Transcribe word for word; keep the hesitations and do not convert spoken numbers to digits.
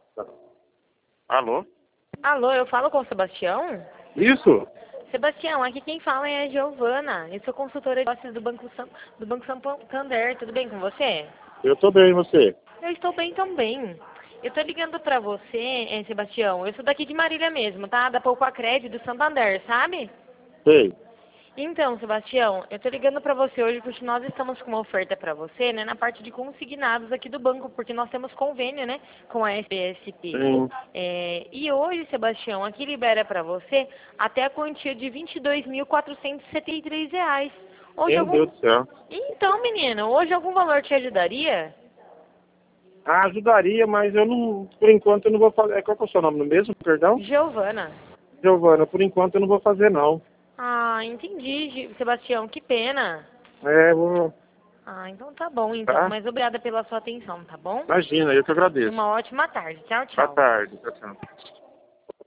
Tá. Alô? Alô, eu falo com o Sebastião? Isso? Sebastião, aqui quem fala é a Giovana. Eu sou consultora de negócios do Banco, Sam, do Banco Santander. Tudo bem com você? Eu tô bem, e você? Eu estou bem também. Eu tô ligando pra você, eh, Sebastião. Eu sou daqui de Marília mesmo, tá? Da Poupa Crédito do Santander, sabe? Sei. Então, Sebastião, eu tô ligando pra você hoje porque nós estamos com uma oferta pra você, né, na parte de consignados aqui do banco, porque nós temos convênio, né, com a S B S P. Sim. É, e hoje, Sebastião, aqui libera pra você até a quantia de vinte e dois mil quatrocentos e setenta e três reais. Hoje Meu algum... Deus do céu. Então, menino, hoje algum valor te ajudaria? Ah, ajudaria, mas eu não, por enquanto eu não vou fazer. Qual que é o seu nome mesmo, perdão? Giovana. Giovana, por enquanto eu não vou fazer não. Ah, entendi, Gi- Sebastião, que pena. É, vou. Ah, então tá bom, então. Tá? Mas obrigada pela sua atenção, tá bom? Imagina, eu que agradeço. Uma ótima tarde. Tchau, Boa tchau. tarde. Tchau, tchau.